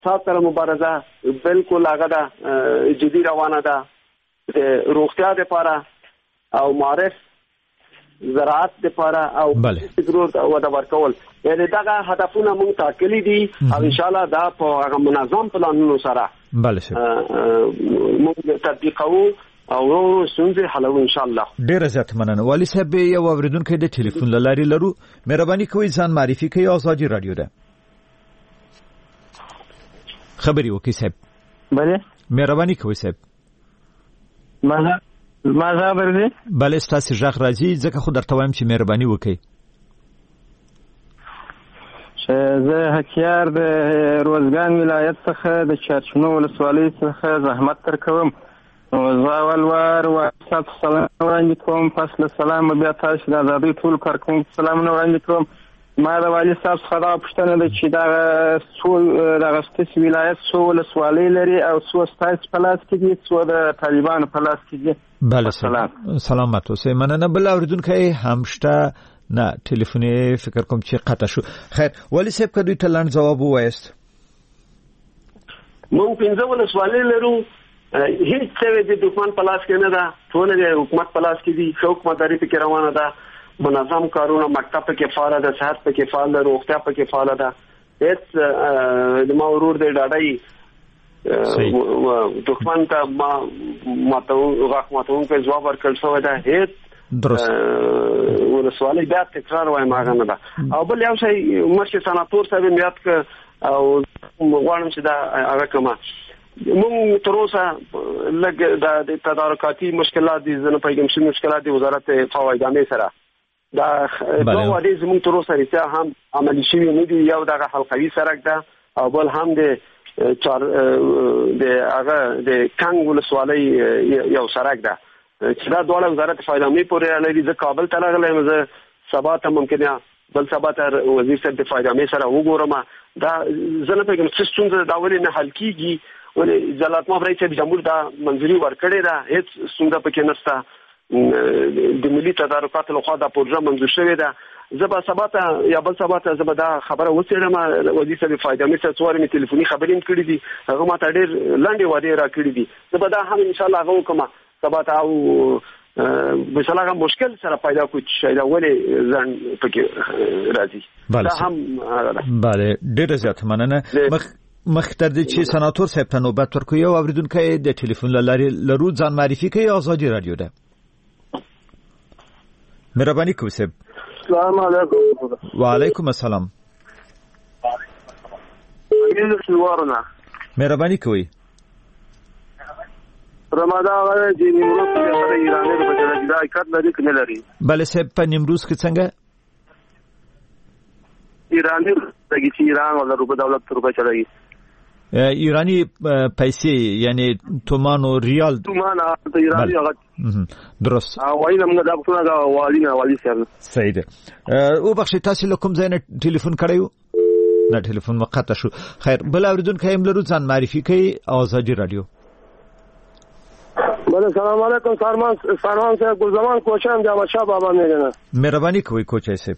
فساد سره مبارزه بالکل هغه د جدي روانه ده. د روغتیا لپاره او معرف زراعت لپاره او ضرورت او د ورکول یعنی دغه هدفونه مونږ ټاکلي دي او ان شاء الله دا په هغه منظم پلانونو سره مونږ تطبیقوو او څنګه حلو ان شاء الله. ډیر زیات مننه. والي صاحب یو اوریدونکو د ټلیفون لاري لرو، مهرباني کوئ ځان معرفي کړئ. آزادي رادیو ده خبري وکي صاحب. بله مهرباني کوئ صاحب. ماذا برځي؟ بله ستاسو ژغ راځي ځکه خو درته وایم چې مهرباني وکړئ. زه حکیار د روزګان ولایت څخه د چارچنو ولسوالۍ څخه زحمت تر کوم. زه اول وار سلام وړاندې کوم، پس له سلام بیا تاسو د آزادۍ ټول کارکوونکو سلامونه وړاندې کوم. ما د والي صاحب څخه دا پوښتنه ده چې دغه ستاسو ولایت څو ولسوالۍ لري او څو ستاسو په لاس کې دي، څو د طالبانو په لاس کې دي؟ بله سلامت اوسئ. مننه. بل اوریدونکی هم شته؟ نه ټلیفوني فکر کوم چې قطع شو. خیر والي صاحب که دوی ته لنډ ځواب ووایست. مونږ 15 ولسوالۍ لرو، هیڅ څه د دښمن په لاس کې نه ده، ټول د حکومت په لاس کې دي. ښه حکومتداري پکې روانه ده، منظم کارونه، مکتب پکې فعال ده، صحت پکې فعال ده، روغتیا پکې فعال ده. هیڅ د ما ورور دی ډاډای دښمن ته ماتون کې جواب ورکړل شوی ده. هیڅ درست ولسوالۍ بیا تکرار وایم هغه نه ده. او بل یو شی مرشد سناتور صاحب میاد ک او غواړم چې دا هغه کما مونږ تر اوسه لږ د تدارکاتي مشکلات دي، زنه پیغام شي مشکلات دي وزارت فوایدامه سره دا دوه وادي زموږ تر اوسه رښتیا هم عملي شوی نه دي. یو دغه حلقوي سړک ده او بل هم د هغه د کانګ ولسوالۍ یو سړک ده چې دا دواړه وزارت فوایدامه پورې اړه لري. زه کابل ته راغلم، زه سبا ته ممکنه بل سبا ته وزیر صاحب د فوایدامه سره وګورم. دا زنه پیغام څه ستونزه دا ولې نه حل کیږي، ولې جلالت محمد رئیس جمهور دا منځري ورکړې ده، هیڅ ستونزه پکې نشته. د ملي تدارکاتو لخوا دا پروژه منظور شوې ده. زه به سبا ته یا بل سبا ته زه به دا خبره وڅېړم. وزیر صاحب فایدامه څخه څوارې مې ټلیفوني خبرې هم کړې دي، هغه ما ته ډېر لنډې وعدې راکړې دي. زه به دا هم انشاءالله هغه وکړم سبا ته. او مثلا هغه مشکل سره پیدا کوي چې شاید ولې ځان پکې راځي. دا هم بله ډېره زیاته مننه. مخکې دې چې سناتور صاحب ته نوبت ورکړو، یو اوریدونکی د ټلیفون لارې لرو، ځان معرفي کوي. آزادي رادیو ده. مهرباني کوئ صاحب. السلام علیکم. وعلیکم السلام. مهرباني کوئ. رمضان غره چې نیمروز کې ایرانی په بدل کې حقیقت لري کنه لري؟ بله صاحب په نیمروز کې څنګه ایرانی دغه چې ایران ولا روپه دولت روپه چلایي؟ ایرانی پیسې یعنی تومان او ریال. تومان د ایرانی هغه درست. او وایم موږ دا څنګه والی صاحب صحیح ده. او بخښه تاسو له کوم ځای نه ټلیفون کړیو؟ نه ټلیفون مقطع شو. خیر بل اوریدونکو هم لرو، ځان معرفي کوي. آزادي رادیو. بله سلام علیکم. سارمان صاحب ګلزمان کوچان جامع شاه بابا میرنه. مهرباني کوئ کوچای صاحب.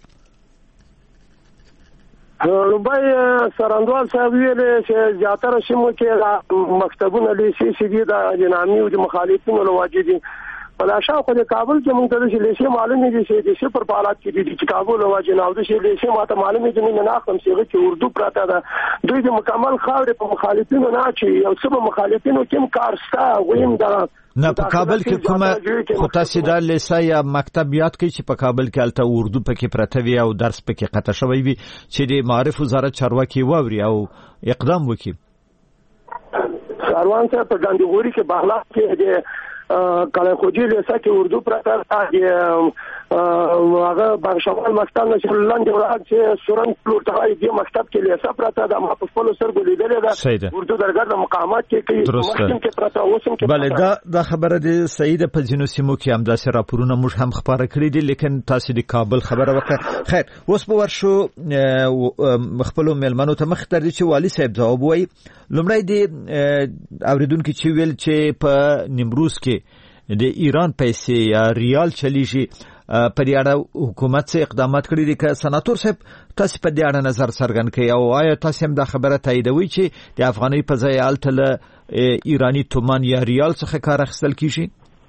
لومبای سرندوال صاحب ویل چې زیاتره شمو کې مکتبونه لیسي سي دي د جنامي او د مخالفینو لواجب دي. ولا شاوخه د کابل کې مونږ ته د لیسي معلومه دي چې د پر حالات کې دي چې کابل لواجب نه او د لیسي ماته معلومه دي نه اخلم چې اردو پراته ده. دوی د مکمل خاورې په مخالفینو نه چې یو څه مخالفینو کې کارستا ویم دا نه په کابل کې کومه خو تاسو دا لیسا یا مکتب یاد کړئ چې په کابل کې الته اردو پکې پراته وي او درس پکې قطع شوی وي چې د معارف وزارت چارواکي واوري او اقدام وکړي. کاروان ته په ګاندیګوري کې بهلا کې د کله خوجي لیسا کې اردو پراته دی. هغه بغشوال مکتب نشل لاندې ولادت چې سورن پلوټ هاي دی مکتب کې لیسا پراته د ما په خپل سر ګلیدل ده. اردو درګر مقامات کې مخکې کې پراته اوسم کې. بله دا خبره د سعید په ځینو سیمو کې هم داسې راپورونه موږ هم خبره کړې دي، لیکن تاسو د کابل خبره وکړه. خیر اوس به ورشو خپل مېلمنو ته مخ تر دې چې والي صاحب ځواب وایي. لومړی د اوریدونکو چې ویل چې په نیمروز کې د ایران پیسې یا ریال چلیږي، په دې اړه حکومت څه اقدامات کړي دي؟ که سناتور صاحب تاسو په دې اړه نظر څرګند کړئ او آیا تاسو هم دا خبره تاییدوي چې د افغاني په ځای الته ایرانی تومان یا ریال څخه کار اخیستل کیږي؟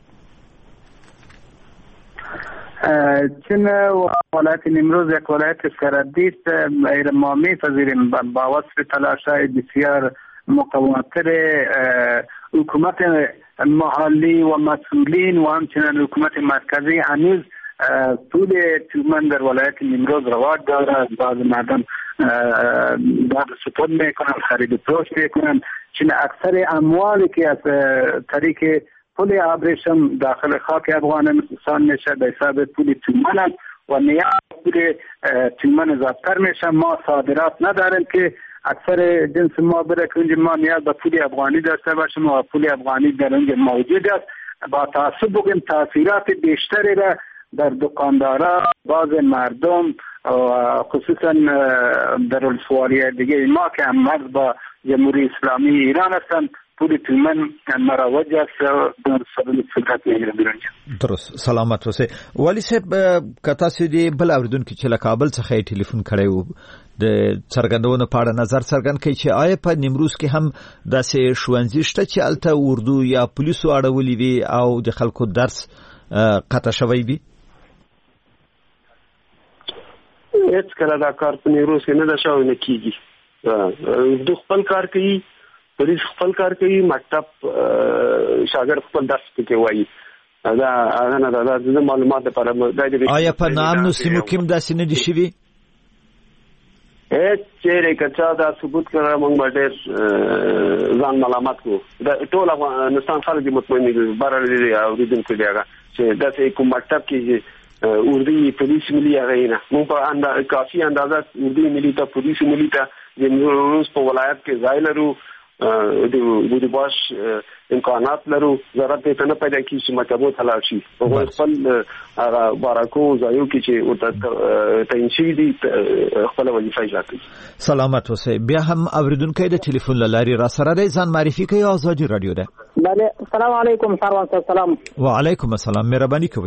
چون ولایت نیمروز یک ولایت سرحدی است، ما می‌پذیریم با وصف تلاش‌های بسیار مقاومت‌تر حکومت محلی و مسئولین و همچنین حکومت مرکزی هنوز پول تومان در ولایت نیمروز رواج دارد. بعض مردم بعد سپرد میکنن، خرید فروش میکنن، چون اکثر اموالی که از طریق پول ابریشم داخل خاک افغانستان میشه به حساب پول تومان و نیاز پول تومان ضبط‌تر میشه. ما صادرات نداریم که اکثر جنس ما بره که اونجا ما نیاز به پول افغانی داشته باشیم و پول افغانی در اونجا موجود است. با تعصب بگیم تاثیرات بیشتری را در دکاندارا، بعض مردم و خصوصا در ولسوالی دیگه ما که هم مرز با جمهوری اسلامی ایران هستند، پول تومن مروج است در سلطنت میگیره بیرون. درست، سلامت اوسئ. والی صاحب که تاسو دې بل اوریدونکو چې له کابل څخه ټلیفون کړی و د څرګندونو په اړه نظر څرګند کړي چې آیا په نیمروز کې هم داسې ښوونځي شته چې هلته اردو یا پولیسو اړولي وي او د خلکو درس قطع شوی وي؟ هیڅ کله دا کار په نیمروز کې نه ده شوی، نه کیږي. اردو خپل کار کوي، پولیس خپل کار کوي، مکتب شاګرد خپل درس پکې وایي. دا هغه نه ده د معلومات لپاره. آیا په نامنو سیمو کې هم داسې نه دي شوي؟ هیڅ چیرې که چا دا ثبوت کړه موږ به ډېر ځان ملامت کړو. د ټول افغانستان خلک مطمئن دي، بهر دي اورېدونکو دي هغه چې داسې کوم مکتب کې اردو پولیس ملي هغه نه موږ په کافي اندازه اردو ملي ته پولیس ملي ته د نیمروز په ولایت کې ځای لرو، د باش امکانات لرو. ضرورت ته نه پیدا کیږي چې مکتبو ته لاړ شي. په خپل هغه بارکو ځایو کې چې ورته تعین شوي دي خپل وظیفه اجرا کوي. سلامت اوسئ. بیا هم اوریدونکو د ټلیفون له لارې را سره دی، ځان معرفي کوي. آزادي رادیو ده. بله، السلام علیکم سروان صاحب. سلام. وعلیکم السلام، مهرباني کوئ.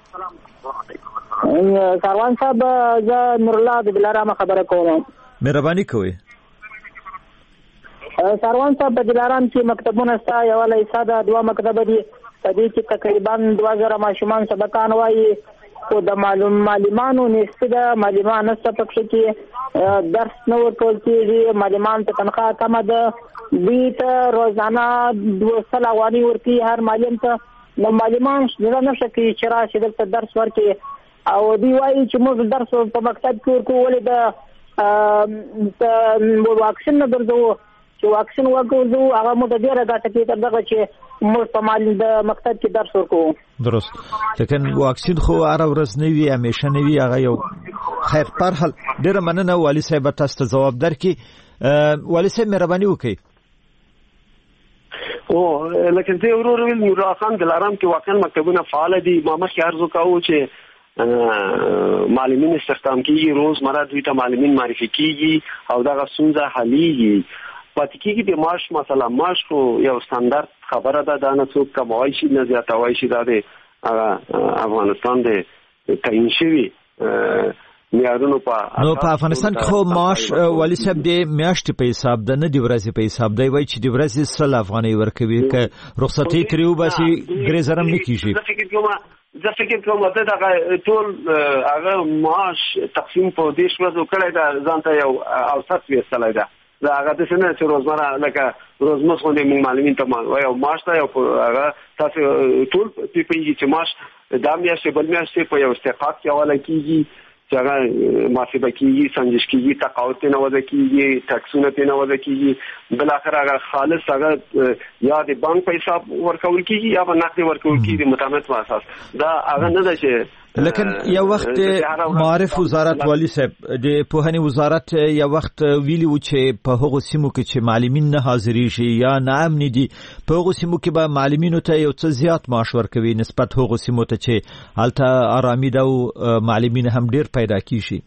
سروان صاحب زه نورالله د دلارام خبره کوم. مهرباني کوئ. سروان صاحب په دلارام کې مکتبونه شته، یو لیسه ده، دوه مکتبه دي. په دې کې تقریبا 2000 ماشومان سبقان وایي، خو د معلمانو نشته ده، معلمان نشته پکې کې درس نه ورکول کېږي، معلمان ته تنخواه کمه ده، دوی ته روزانه 200 افغانۍ ورکوي هر معلم ته. نو معلمان نشه کوي چې راشي دلته درس ورکړي، او دوی وایي چې موږ درس په مکتب کې ورکوو، ولې د واکسین نه ګرځوو چې واکسین وکړو هغه مو د ډیره ګټه کوي تر دغه چې موږ په مال د مکتب کې درس ورکوو. درست، لیکن واکسین خو هر ورځ نه وي، همیشه نه وي هغه یو. خیر، په هر حال ډیره مننه والی صاحب، تاسو ته ځواب درکړي. والی صاحب مهرباني وکړئ. او لکه زه ورور ویل نور خان دلارام کې واقعا مکتبونه فعال دي. ما مخکې عرض وکاو چې معلمین استخدام کیږي، روزمره دوی ته معلمین معرفي کیږي او دغه ستونزه حلیږي. پاتې کېږي د معاش مسله. معاش خو یو ستاندرد خبره ده، دا نه څوک کموای شي نه زیاتوای شي. دا د افغانستان د تعین شوي معیارونو په افغانستان کې خو معاش والی صاحب د میاشتې په حساب ده، نه د ورځې په حساب دی. وایي چې د ورځې 100 افغانۍ ورکوي، که رخصتۍ ترې وباسي 3000 هم نه کېږي. زه فکر کوم چې دا ټول هغه معاش تقسیم په 10 ورځو کړی دا ځان ته یو اوسط ویستلی ده. دا هغه د څنګه چې روزمره لکه روزمره خو د معلمین ته یو معاش ته یو هغه تاسو ټول پیږي چې معاش د میاشتې بل میاشتې په یو استحقاق کې حواله کیږي چې هغه محاسبه کیږي، سنجش کیږي، تقاعد نه وځي کیږي، ټکسونه نه وځي کیږي. بل اخر هغه خالص هغه یا د بانک په حساب ورکول کیږي یا په نقد ورکول کیږي متعمد په اساس. دا هغه نه ده چې لیکن یو وخت معارف وزارت والی صاحب د پوهنې وزارت یو وخت ویلی و چې په هغو سیمو کې چې معلمین نه حاضریږي یا نه امني دي، په هغو سیمو کې به معلمینو ته یو څه زیات معاش ورکوي نسبت هغو سیمو ته چې هلته آرامي ده او معلمین هم ډیر پیدا کیږي.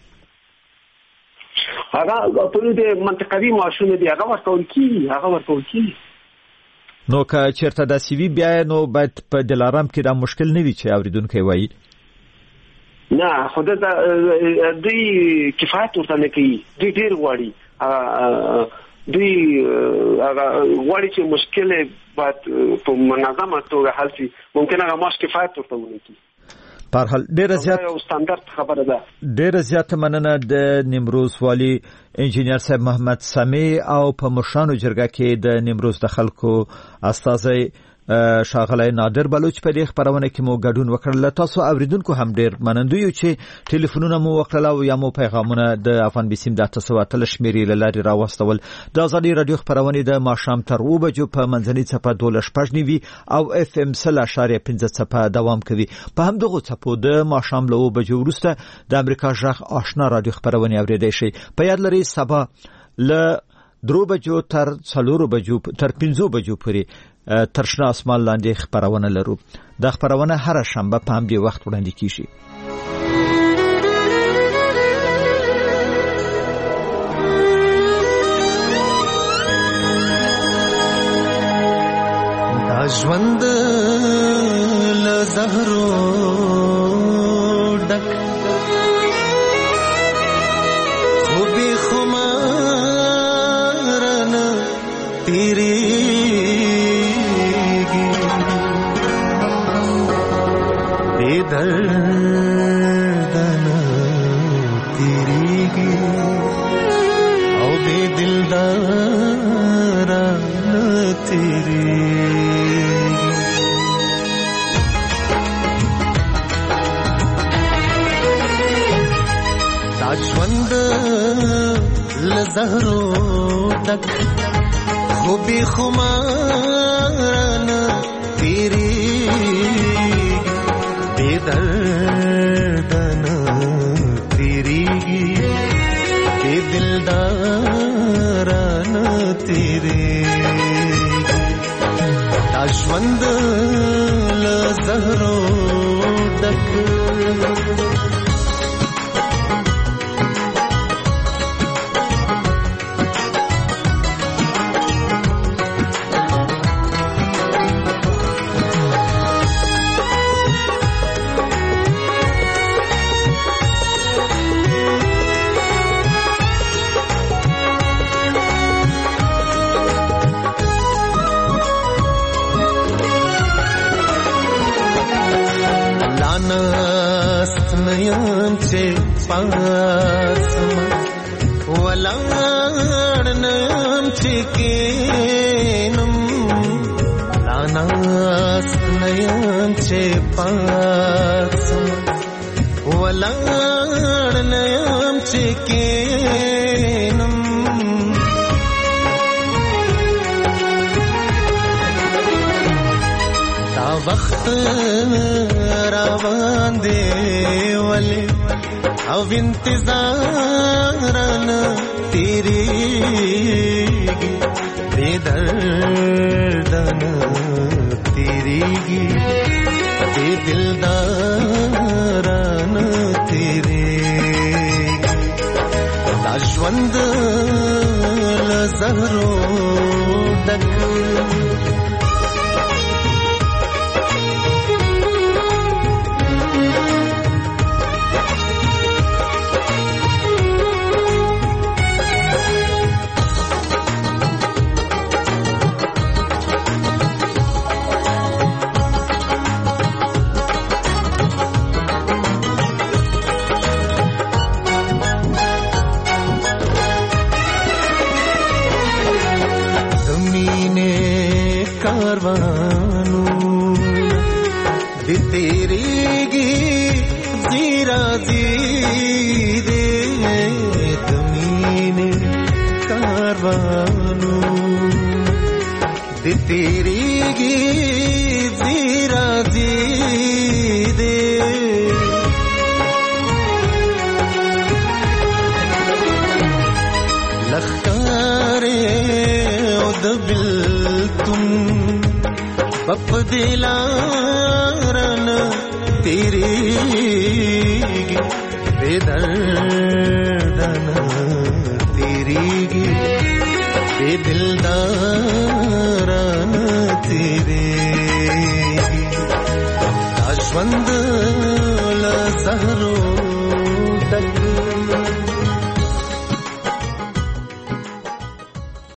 هغه په دې منطقوي معاشونه دي، هغه ورکول کیږي. نو که چیرته داسې وي بیا نو باید په دلارام کې دا مشکل نه وي چې اوریدونکي وایي. نه خود دوی کفایت ورته نه کوي، دوی ډیر غواړي دوی غواړي چې مشکل باید په منظمه توګه حل شي، ممکن هغه ماش کفایت ورته ونه کوي. په هر حال ډیره زیات یو ستاندرد خبره ده. ډیره زیات مننه د نیمروز والی انجینر صاحب محمد سمی او په مشرانو جرګه کې د نیمروز د خلکو استازی شاغلی نادر بلوچ په دې خبرونه کې مو ګډون وکړل. تاسو اوریدونکو هم ډیر منندوی یو چې ټلیفونونه مو وکړل او یا مو پیغامونه د افغان بیسیم د تاسو تل شمیرې لاري راوستول. د ازادي رادیو خبرونه د ماښام تر 2 بجو په منځنۍ صفه 12:15 او اف ام 0.15 صفه دوام کوي. په همدغه صفو د ماښام له 2 بجو وروسته د امریکا ژغ آشنا رادیو خبرونه اوریدئ شي. په یاد لرئ سبا له 3 بجو تر 4 بجو تر 5 بجو پورې تر شنه اسمان لاندې خبرونه لرو. د خبرونه هر شنبه په همدې وخت وړاندې کیږي. دا ژوند له زهرو ډک خو بې خمار نه تیریږي، بې درد نه تیریږي او بې دلدار نه تیریږي. دا ژوند له زهرو ډک خو بې خمار نه تیریږي، بې درد نه تیریږي، بې دلدار نه تیریږي. دا ژوند له زهرو ډک نیم چې پاسم ولاړ نیم چې کینم، لاناست نیم چې پاسم ولاړ نیم چې کینم. دا وخت روان دی ولی او انتظارنا تیریگی، بے دردنا تیریگی، بے دلدارنا تیریگی. دا ژوند له زهرو ډک کاروانو دی تیریگی زیرا زیدے دمین کاروانو دی تیریگی زیرا زیدے لخکارے او دبل تم بپ دلارن تیریگی، بے دردن تیریگی، بے دلدارن تیریگی. ژوند له زهرو ډک